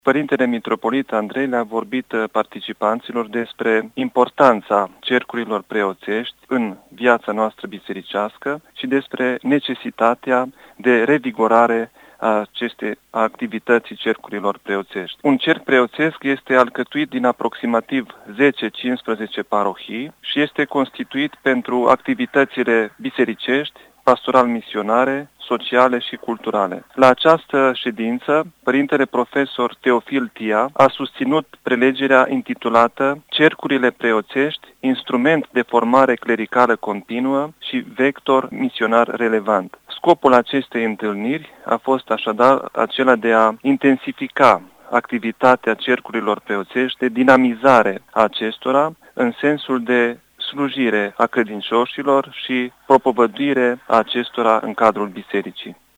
Părintele Mitropolit Andrei le-a vorbit participanților despre importanța cercurilor preoțești în viața noastră bisericească și despre necesitatea de revigorare a acestei activității cercurilor preoțești. Un cerc preoțesc este alcătuit din aproximativ 10-15 parohii și este constituit pentru activitățile bisericești, pastoral-misionare, sociale și culturale. La această ședință, părintele profesor Teofil Tia a susținut prelegerea intitulată Cercurile preoțești, instrument de formare clericală continuă și vector misionar relevant. Scopul acestei întâlniri a fost așadar acela de a intensifica activitatea cercurilor preoțești, de dinamizare a acestora în sensul de slujire a credincioșilor și propovăduire a acestora în cadrul bisericii.